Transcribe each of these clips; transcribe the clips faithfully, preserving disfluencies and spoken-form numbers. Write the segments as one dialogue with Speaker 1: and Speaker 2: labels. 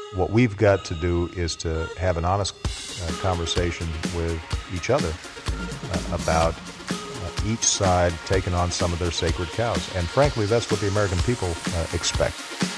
Speaker 1: What we've got to do is to have an honest uh, conversation with each other uh, about uh, each side taking on some of their sacred cows. And frankly, that's what the American people uh, expect.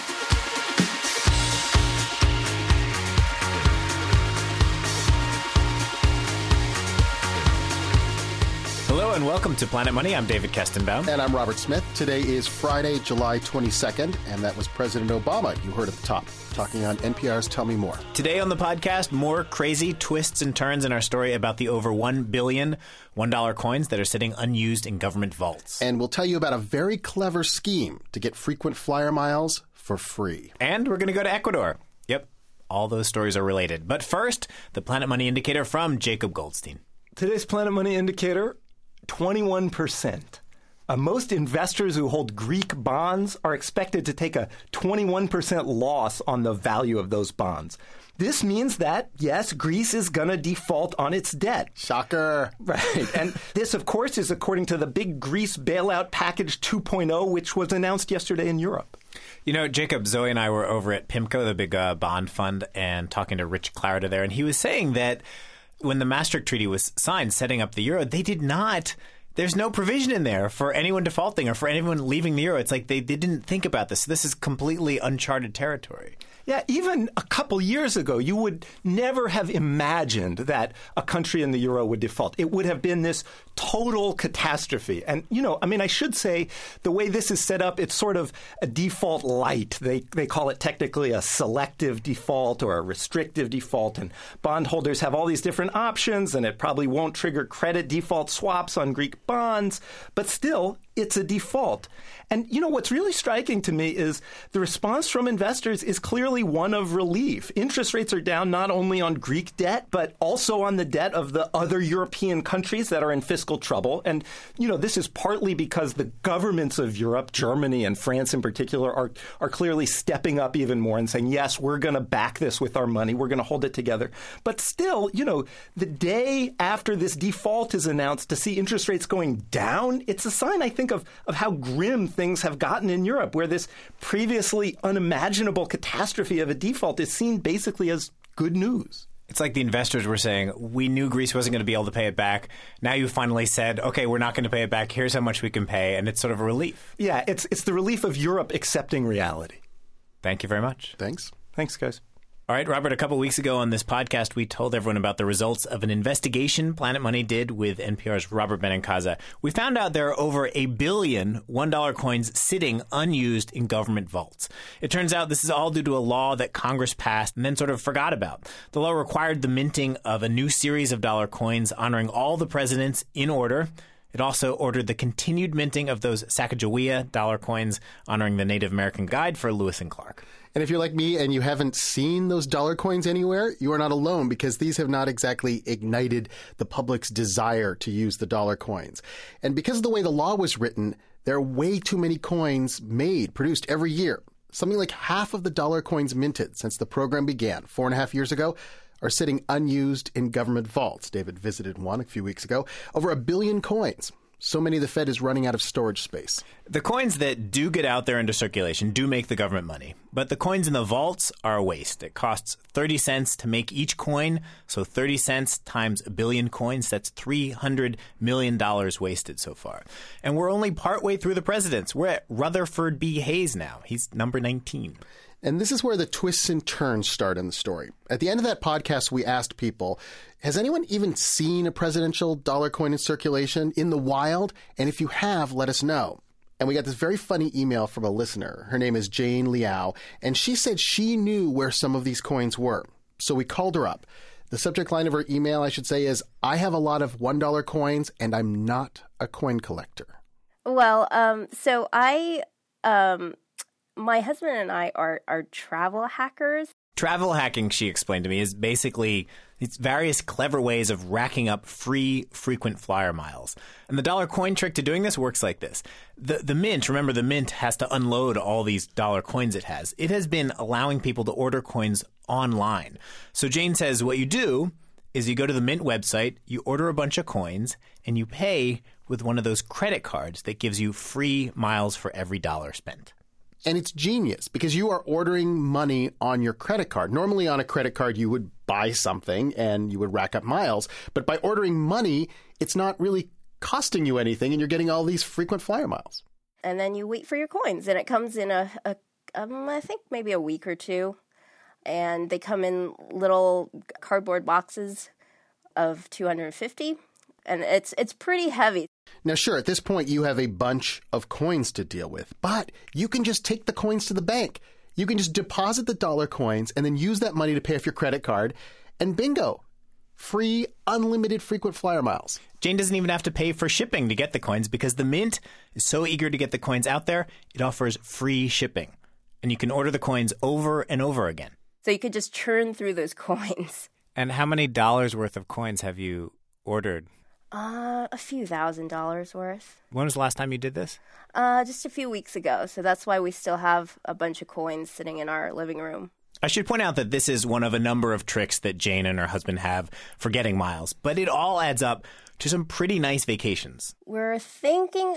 Speaker 2: Hello and welcome to Planet Money. I'm David Kestenbaum.
Speaker 3: And I'm Robert Smith. Today is Friday, July twenty-second, and that was President Obama, you heard at the top, talking on N P R's Tell Me More.
Speaker 2: Today on the podcast, more crazy twists and turns in our story about the over one billion one dollar coins that are sitting unused in government vaults.
Speaker 3: And we'll tell you about a very clever scheme to get frequent flyer miles for free.
Speaker 2: And we're going to go to Ecuador. Yep, all those stories are related. But first, the Planet Money Indicator from Jacob Goldstein.
Speaker 4: Today's Planet Money Indicator, twenty-one percent. Uh, most investors who hold Greek bonds are expected to take a twenty-one percent loss on the value of those bonds. This means that, yes, Greece is going to default on its debt.
Speaker 3: Shocker.
Speaker 4: Right. And this, of course, is according to the big Greece bailout package two point oh, which was announced yesterday in Europe.
Speaker 2: You know, Jacob, Zoe and I were over at PIMCO, the big uh, bond fund, and talking to Rich Clarida there, and he was saying that when the Maastricht Treaty was signed, setting up the euro, they did not – there's no provision in there for anyone defaulting or for anyone leaving the euro. It's like they, they didn't think about this. This is completely uncharted territory.
Speaker 4: Yeah, even a couple years ago, you would never have imagined that a country in the euro would default. It would have been this total catastrophe. And, you know, I mean, I should say the way this is set up, it's sort of a default light. They they call it technically a selective default or a restrictive default. And bondholders have all these different options, and it probably won't trigger credit default swaps on Greek bonds. But still, it's a default. And, you know, what's really striking to me is the response from investors is clearly one of relief. Interest rates are down not only on Greek debt, but also on the debt of the other European countries that are in fiscal trouble. And, you know, this is partly because the governments of Europe, Germany and France in particular, are, are clearly stepping up even more and saying, yes, we're going to back this with our money. We're going to hold it together. But still, you know, the day after this default is announced, to see interest rates going down, it's a sign, I think, of, of how grim things have gotten in Europe, where this previously unimaginable catastrophe of a default is seen basically as good news.
Speaker 2: It's like the investors were saying, we knew Greece wasn't going to be able to pay it back. Now you finally said, okay, we're not going to pay it back. Here's how much we can pay. And it's sort of a relief.
Speaker 4: Yeah, it's it's the relief of Europe accepting reality.
Speaker 2: Thank you very much.
Speaker 3: Thanks.
Speaker 4: Thanks, guys.
Speaker 2: All right, Robert, a couple weeks ago on this podcast, we told everyone about the results of an investigation Planet Money did with N P R's Robert Benincasa. We found out there are over a billion one dollar coins sitting unused in government vaults. It turns out this is all due to a law that Congress passed and then sort of forgot about. The law required the minting of a new series of dollar coins honoring all the presidents in order. It also ordered the continued minting of those Sacagawea dollar coins honoring the Native American guide for Lewis and Clark.
Speaker 3: And if you're like me and you haven't seen those dollar coins anywhere, you are not alone, because these have not exactly ignited the public's desire to use the dollar coins. And because of the way the law was written, there are way too many coins made, produced every year. Something like half of the dollar coins minted since the program began four and a half years ago are sitting unused in government vaults. David visited one a few weeks ago. Over a billion coins. So many the Fed is running out of storage space.
Speaker 2: The coins that do get out there into circulation do make the government money. But the coins in the vaults are a waste. It costs thirty cents to make each coin. So thirty cents times a billion coins, that's three hundred million dollars wasted so far. And we're only partway through the presidents. We're at Rutherford B. Hayes now. He's number nineteen.
Speaker 3: And this is where the twists and turns start in the story. At the end of that podcast, we asked people, has anyone even seen a presidential dollar coin in circulation in the wild? And if you have, let us know. And we got this very funny email from a listener. Her name is Jane Liao, and she said she knew where some of these coins were. So we called her up. The subject line of her email, I should say, is, I have a lot of one dollar coins, and I'm not a coin collector.
Speaker 5: Well, um, so I... Um My husband and I are, are travel hackers.
Speaker 2: Travel hacking, she explained to me, is basically it's various clever ways of racking up free, frequent flyer miles. And the dollar coin trick to doing this works like this. The, the Mint, remember the Mint has to unload all these dollar coins it has. It has been allowing people to order coins online. So Jane says what you do is you go to the Mint website, you order a bunch of coins, and you pay with one of those credit cards that gives you free miles for every dollar spent.
Speaker 3: And it's genius because you are ordering money on your credit card. Normally on a credit card, you would buy something and you would rack up miles. But by ordering money, it's not really costing you anything and you're getting all these frequent flyer miles.
Speaker 5: And then you wait for your coins and it comes in a, a um, I think maybe a week or two. And they come in little cardboard boxes of two hundred fifty. And it's it's pretty heavy.
Speaker 3: Now, sure, at this point, you have a bunch of coins to deal with, but you can just take the coins to the bank. You can just deposit the dollar coins and then use that money to pay off your credit card, and bingo, free, unlimited frequent flyer miles.
Speaker 2: Jane doesn't even have to pay for shipping to get the coins because the Mint is so eager to get the coins out there, it offers free shipping. And you can order the coins over and over again.
Speaker 5: So you could just churn through those coins.
Speaker 6: And how many dollars worth of coins have you ordered?
Speaker 5: Uh, a few thousand dollars worth.
Speaker 6: When was the last time you did this?
Speaker 5: Uh, just a few weeks ago. So that's why we still have a bunch of coins sitting in our living room.
Speaker 2: I should point out that this is one of a number of tricks that Jane and her husband have for getting miles, but it all adds up to some pretty nice vacations.
Speaker 5: We're thinking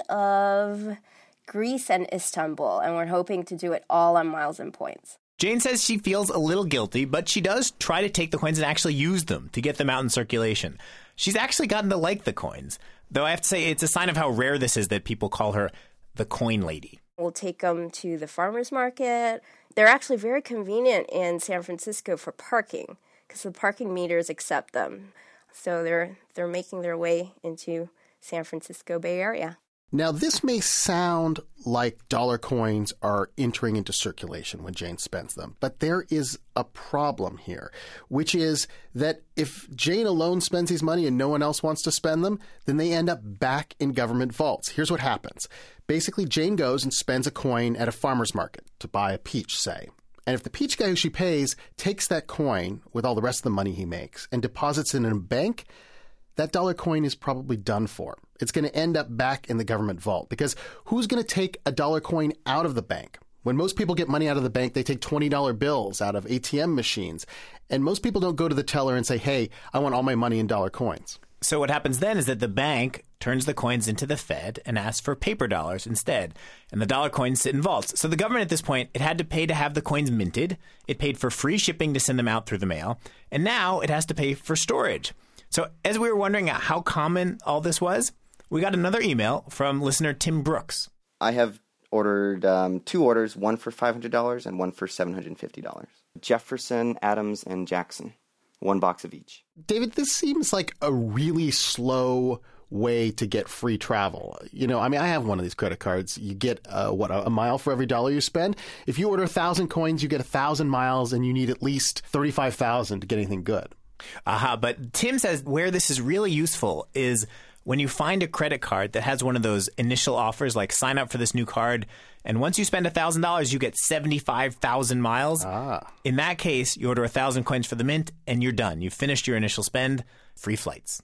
Speaker 5: of Greece and Istanbul, and we're hoping to do it all on miles and points.
Speaker 2: Jane says she feels a little guilty, but she does try to take the coins and actually use them to get them out in circulation. She's actually gotten to like the coins, though I have to say it's a sign of how rare this is that people call her the coin lady.
Speaker 5: We'll take them to the farmer's market. They're actually very convenient in San Francisco for parking because the parking meters accept them. So they're they're making their way into San Francisco Bay Area.
Speaker 3: Now, this may sound like dollar coins are entering into circulation when Jane spends them, but there is a problem here, which is that if Jane alone spends these money and no one else wants to spend them, then they end up back in government vaults. Here's what happens. Basically, Jane goes and spends a coin at a farmer's market to buy a peach, say. And if the peach guy who she pays takes that coin with all the rest of the money he makes and deposits it in a bank, that dollar coin is probably done for. It's going to end up back in the government vault because who's going to take a dollar coin out of the bank? When most people get money out of the bank, they take twenty dollar bills out of A T M machines. And most people don't go to the teller and say, hey, I want all my money in dollar coins.
Speaker 2: So what happens then is that the bank turns the coins into the Fed and asks for paper dollars instead. And the dollar coins sit in vaults. So the government at this point, it had to pay to have the coins minted. It paid for free shipping to send them out through the mail. And now it has to pay for storage. So as we were wondering how common all this was, we got another email from listener Tim Brooks.
Speaker 7: I have ordered um, two orders, one for five hundred dollars and one for seven hundred fifty dollars. Jefferson, Adams, and Jackson. One box of each.
Speaker 3: David, this seems like a really slow way to get free travel. You know, I mean, I have one of these credit cards. You get, uh, what, a mile for every dollar you spend? If you order one thousand coins, you get one thousand miles, and you need at least thirty-five thousand to get anything good.
Speaker 2: Aha, uh-huh, but Tim says where this is really useful is when you find a credit card that has one of those initial offers, like sign up for this new card, and once you spend one thousand dollars, you get seventy-five thousand miles.
Speaker 3: Ah.
Speaker 2: In that case, you order one thousand coins for the Mint, and you're done. You've finished your initial spend, free flights.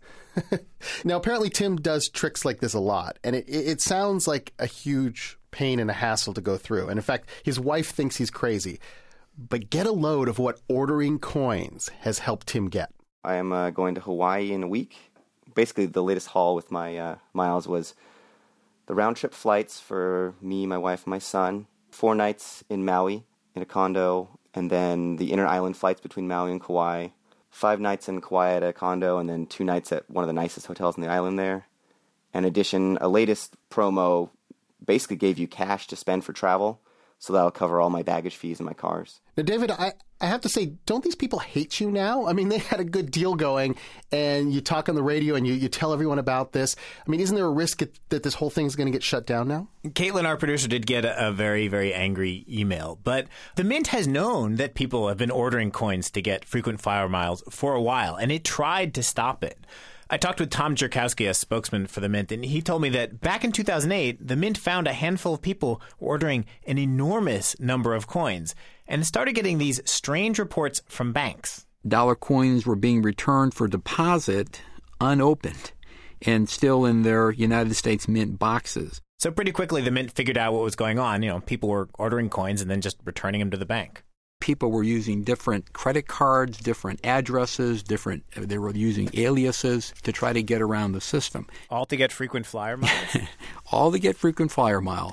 Speaker 3: Now, apparently Tim does tricks like this a lot, and it, it sounds like a huge pain and a hassle to go through. And in fact, his wife thinks he's crazy. But get a load of what ordering coins has helped Tim get.
Speaker 7: I am uh, going to Hawaii in a week. Basically, the latest haul with my uh, miles was the round-trip flights for me, my wife, and my son, four nights in Maui in a condo, and then the inter-island flights between Maui and Kauai, five nights in Kauai at a condo, and then two nights at one of the nicest hotels on the island there. In addition, a latest promo basically gave you cash to spend for travel, so that'll cover all my baggage fees in my cars.
Speaker 3: Now, David, I, I have to say, don't these people hate you now? I mean, they had a good deal going, and you talk on the radio and you, you tell everyone about this. I mean, isn't there a risk that this whole thing is going to get shut down now?
Speaker 2: Caitlin, our producer, did get a, a very, very angry email. But the Mint has known that people have been ordering coins to get frequent flyer miles for a while, and it tried to stop it. I talked with Tom Jerkowski, a spokesman for the Mint, and he told me that back in two thousand eight, the Mint found a handful of people ordering an enormous number of coins and started getting these strange reports from banks.
Speaker 8: Dollar coins were being returned for deposit unopened and still in their United States Mint boxes.
Speaker 2: So pretty quickly, the Mint figured out what was going on. You know, people were ordering coins and then just returning them to the bank.
Speaker 8: People were using different credit cards, different addresses, different. They were using aliases to try to get around the system.
Speaker 6: All to get frequent flyer miles?
Speaker 8: All to get frequent flyer miles.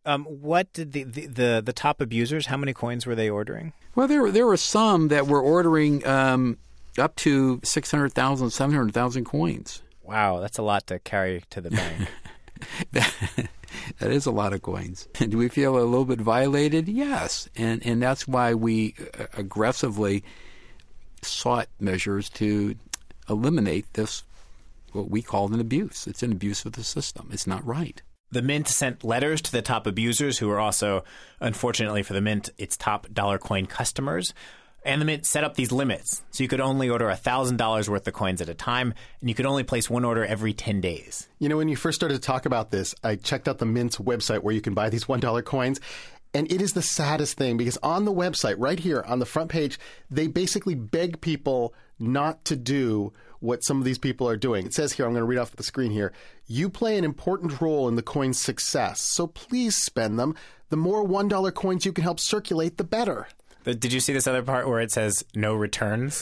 Speaker 6: Um, what did the, the, the, the top abusers, how many coins were they ordering?
Speaker 8: Well, there were, there were some that were ordering um, up to six hundred thousand, seven hundred thousand coins.
Speaker 6: Wow, that's a lot to carry to the bank.
Speaker 8: that, that is a lot of coins. Do we feel a little bit violated? Yes. And, and that's why we aggressively sought measures to eliminate this, what we call an abuse. It's an abuse of the system. It's not right.
Speaker 2: The Mint sent letters to the top abusers, who are also, unfortunately for the Mint, its top dollar coin customers. And the Mint set up these limits. So you could only order one thousand dollars worth of coins at a time, and you could only place one order every ten days.
Speaker 3: You know, when you first started to talk about this, I checked out the Mint's website where you can buy these one dollar coins. And it is the saddest thing because on the website, right here on the front page, they basically beg people not to do what some of these people are doing. It says here, I'm going to read off the screen here, you play an important role in the coin's success, so please spend them. The more one dollar coins you can help circulate, the better.
Speaker 2: But did you see this other part where it says no returns?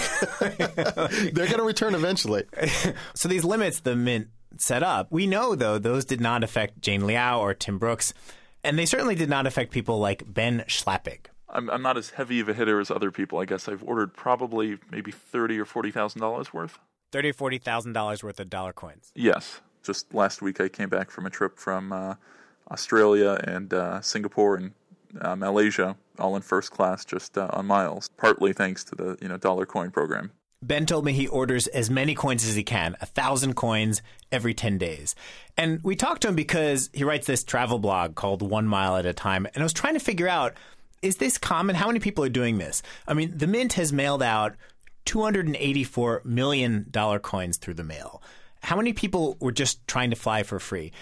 Speaker 3: They're going to return eventually.
Speaker 2: So these limits the Mint set up, we know, though, those did not affect Jane Liao or Tim Brooks. And they certainly did not affect people like Ben Schlappig.
Speaker 9: I'm, I'm not as heavy of a hitter as other people. I guess I've ordered probably maybe thirty or forty thousand dollars worth.
Speaker 2: Thirty or forty thousand dollars worth of dollar coins.
Speaker 9: Yes. Just last week, I came back from a trip from uh, Australia and uh, Singapore and uh, Malaysia, all in first class, just uh, on miles. Partly thanks to the you know dollar coin program.
Speaker 2: Ben told me he orders as many coins as he can, a thousand coins every ten days. And we talked to him because he writes this travel blog called One Mile at a Time. And I was trying to figure out, is this common? How many people are doing this? I mean, the Mint has mailed out two hundred eighty-four million dollar coins through the mail. How many people were just trying to fly for free?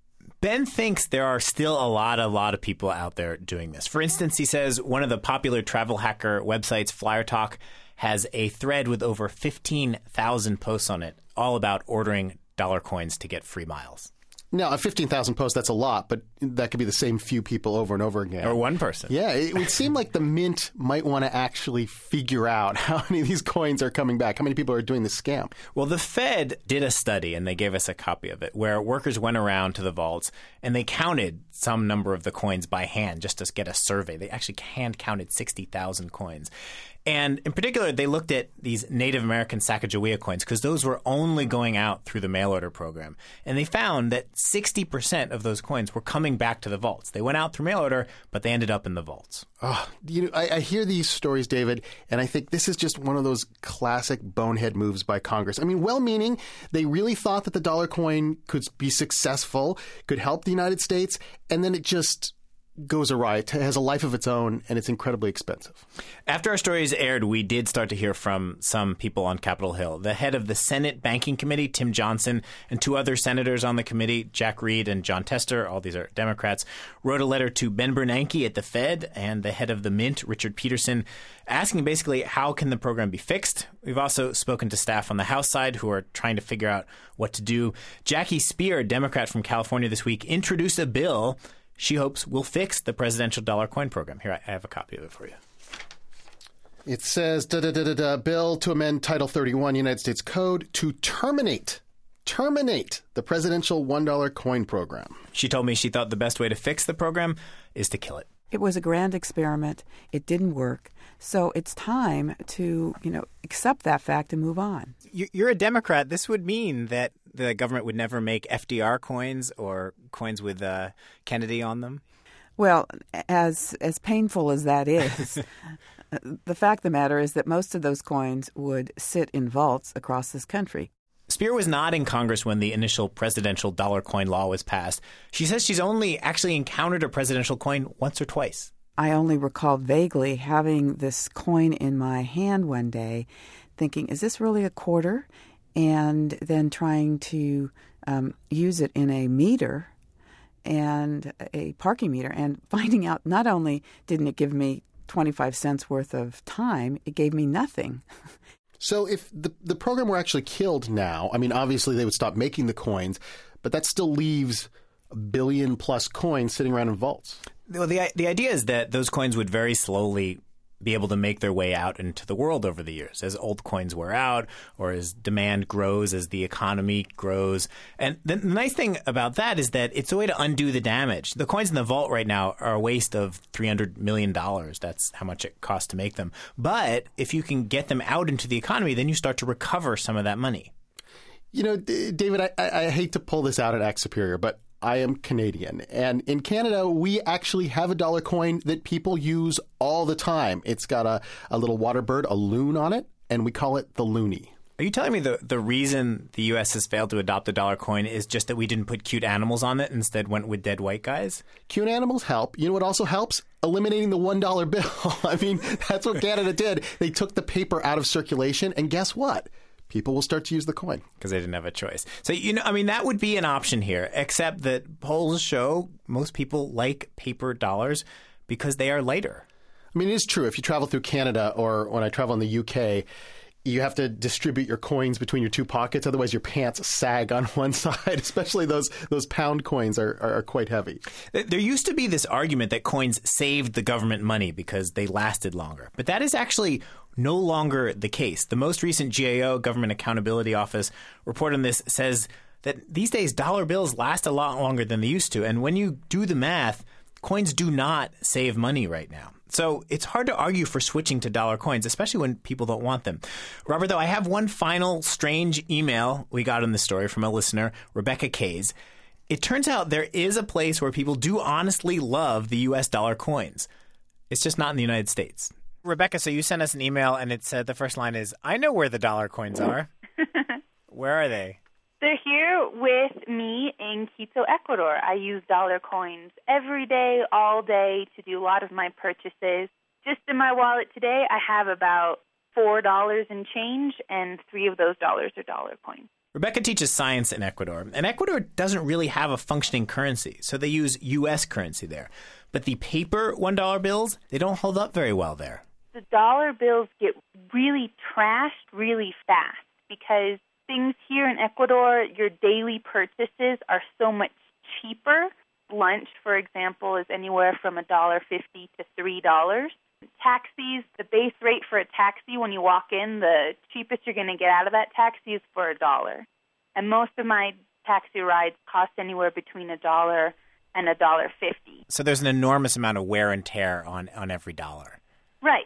Speaker 2: Ben thinks there are still a lot, a lot of people out there doing this. For instance, he says one of the popular travel hacker websites, Flyer Talk, has a thread with over fifteen thousand posts on it, all about ordering dollar coins to get free miles.
Speaker 3: Now, at fifteen thousand posts, that's a lot, but that could be the same few people over and over again.
Speaker 2: Or one person.
Speaker 3: Yeah, it would seem like the Mint might want to actually figure out how many of these coins are coming back, how many people are doing this scam.
Speaker 2: Well, the Fed did a study, and they gave us a copy of it, where workers went around to the vaults, and they counted some number of the coins by hand just to get a survey. They actually hand-counted sixty thousand coins. And in particular, they looked at these Native American Sacagawea coins because those were only going out through the mail order program. And they found that sixty percent of those coins were coming back to the vaults. They went out through mail order, but they ended up in the vaults.
Speaker 3: Oh, you know, I, I hear these stories, David, and I think this is just one of those classic bonehead moves by Congress. I mean, well-meaning, they really thought that the dollar coin could be successful, could help the United States, and then it just goes awry. It has a life of its own, and it's incredibly expensive.
Speaker 2: After our stories aired, we did start to hear from some people on Capitol Hill. The head of the Senate Banking Committee, Tim Johnson, and two other senators on the committee, Jack Reed and John Tester, all these are Democrats, wrote a letter to Ben Bernanke at the Fed and the head of the Mint, Richard Peterson, asking basically how can the program be fixed. We've also spoken to staff on the House side who are trying to figure out what to do. Jackie Speer, a Democrat from California this week, introduced a bill she hopes will fix the presidential dollar coin program. Here, I have a copy of it for you.
Speaker 3: It says, da da da da da, bill to amend Title thirty-one United States Code to terminate, terminate the presidential one dollar coin program.
Speaker 2: She told me she thought the best way to fix the program is to kill it.
Speaker 10: It was a grand experiment. It didn't work. So it's time to, you know, accept that fact and move on.
Speaker 6: You're a Democrat. This would mean that the government would never make F D R coins or coins with uh, Kennedy on them?
Speaker 10: Well, as as painful as that is, the fact of the matter is that most of those coins would sit in vaults across this country.
Speaker 2: Speer was not in Congress when the initial presidential dollar coin law was passed. She says she's only actually encountered a presidential coin once or twice.
Speaker 10: I only recall vaguely having this coin in my hand one day, thinking, is this really a quarter? And then trying to um, use it in a meter and a parking meter and finding out not only didn't it give me twenty-five cents worth of time, it gave me nothing.
Speaker 3: So if the the program were actually killed now, I mean, obviously they would stop making the coins, but that still leaves a billion plus coins sitting around in vaults.
Speaker 2: Well, the the idea is that those coins would very slowly be able to make their way out into the world over the years as old coins wear out or as demand grows, as the economy grows. And the nice thing about that is that it's a way to undo the damage. The coins in the vault right now are a waste of three hundred million dollars. That's how much it costs to make them. But if you can get them out into the economy, then you start to recover some of that money.
Speaker 3: You know, D- David, I, I, I hate to pull this out at Act Superior, but I am Canadian. And in Canada, we actually have a dollar coin that people use all the time. It's got a, a little water bird, a loon on it, and we call it the loonie.
Speaker 2: Are you telling me the, the reason the U S has failed to adopt the dollar coin is just that we didn't put cute animals on it, instead went with dead white guys?
Speaker 3: Cute animals help. You know what also helps? Eliminating the one dollar bill. I mean, that's what Canada did. They took the paper out of circulation, and guess what? People will start to use the coin.
Speaker 2: Because they didn't have a choice. So, you know, I mean, that would be an option here, except that polls show most people like paper dollars because they are lighter.
Speaker 3: I mean, it is true. If you travel through Canada or when I travel in the U K, you have to distribute your coins between your two pockets. Otherwise, your pants sag on one side, especially those those pound coins are, are, are quite heavy.
Speaker 2: There used to be this argument that coins saved the government money because they lasted longer. But that is actually no longer the case. The most recent G A O, Government Accountability Office, report on this says that these days dollar bills last a lot longer than they used to. And when you do the math, coins do not save money right now. So it's hard to argue for switching to dollar coins, especially when people don't want them. Robert, though, I have one final strange email we got in the story from a listener, Rebecca Kays. It turns out there is a place where people do honestly love the U S dollar coins. It's just not in the United States.
Speaker 6: Rebecca, so you sent us an email and it said the first line is, I know where the dollar coins are. Where are they?
Speaker 11: They're here with me in Quito, Ecuador. I use dollar coins every day, all day, to do a lot of my purchases. Just in my wallet today, I have about four dollars in change, and three of those dollars are dollar coins.
Speaker 2: Rebecca teaches science in Ecuador, and Ecuador doesn't really have a functioning currency, so they use U S currency there. But the paper one dollar bills, they don't hold up very well there.
Speaker 11: The dollar bills get really trashed really fast because things here in Ecuador, your daily purchases are so much cheaper. Lunch, for example, is anywhere from one dollar fifty to three dollars. Taxis, the base rate for a taxi when you walk in, the cheapest you're going to get out of that taxi is for a dollar. And most of my taxi rides cost anywhere between a dollar and a dollar fifty.
Speaker 2: So there's an enormous amount of wear and tear on, on every dollar.
Speaker 11: Right.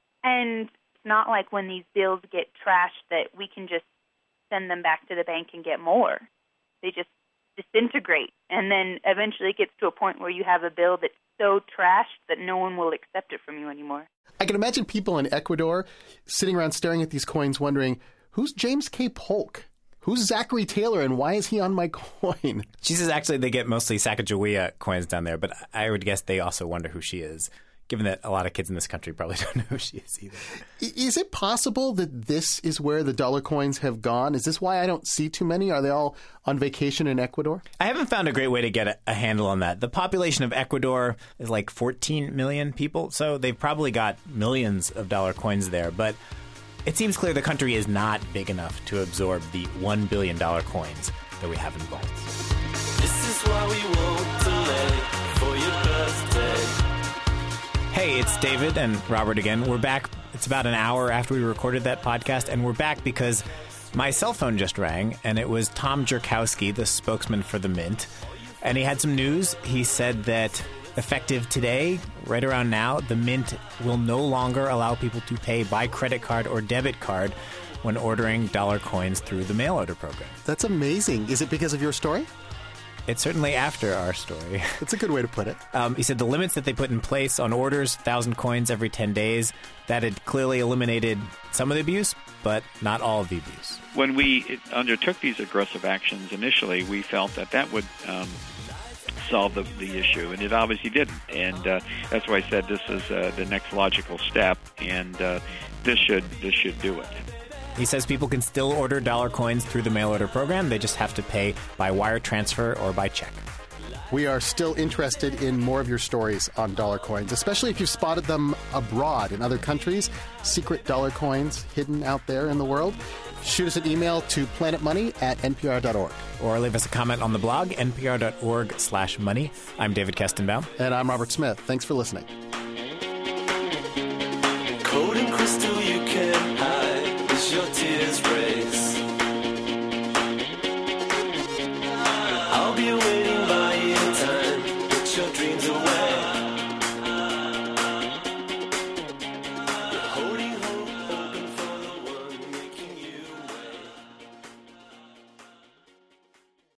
Speaker 11: And it's not like when these bills get trashed that we can just send them back to the bank and get more. They just disintegrate. And then eventually it gets to a point where you have a bill that's so trashed that no one will accept it from you anymore.
Speaker 3: I can imagine people in Ecuador sitting around staring at these coins wondering, who's James K. Polk? Who's Zachary Taylor and why is he on my coin?
Speaker 2: She says actually they get mostly Sacagawea coins down there, but I would guess they also wonder who she is, given that a lot of kids in this country probably don't know who she is either.
Speaker 3: Is it possible that this is where the dollar coins have gone? Is this why I don't see too many? Are they all on vacation in Ecuador?
Speaker 2: I haven't found a great way to get a, a handle on that. The population of Ecuador is like fourteen million people, so they've probably got millions of dollar coins there. But it seems clear the country is not big enough to absorb the one billion dollars coins that we have in vaults.
Speaker 12: This is why we won't delay for your birthday.
Speaker 2: Hey, it's David and Robert again. We're back. It's about an hour after we recorded that podcast, and we're back because my cell phone just rang, and it was Tom Jerkowski, the spokesman for the Mint, and he had some news. He said that effective today, right around now, the Mint will no longer allow people to pay by credit card or debit card when ordering dollar coins through the mail order program.
Speaker 3: That's amazing. Is it because of your story?
Speaker 2: It's certainly after our story.
Speaker 3: That's a good way to put it.
Speaker 2: Um, he said the limits that they put in place on orders, one thousand coins every ten days, that had clearly eliminated some of the abuse, but not all of the abuse.
Speaker 13: When we undertook these aggressive actions initially, we felt that that would um, solve the, the issue, and it obviously didn't. And uh, that's why I said this is uh, the next logical step, and uh, this should this should do it.
Speaker 2: He says people can still order dollar coins through the mail order program. They just have to pay by wire transfer or by check.
Speaker 3: We are still interested in more of your stories on dollar coins, especially if you've spotted them abroad in other countries, secret dollar coins hidden out there in the world. Shoot us an email to planetmoney at n p r dot org.
Speaker 2: Or leave us a comment on the blog, n p r dot org slash money. I'm David Kestenbaum.
Speaker 3: And I'm Robert Smith. Thanks for listening.
Speaker 12: holding crystal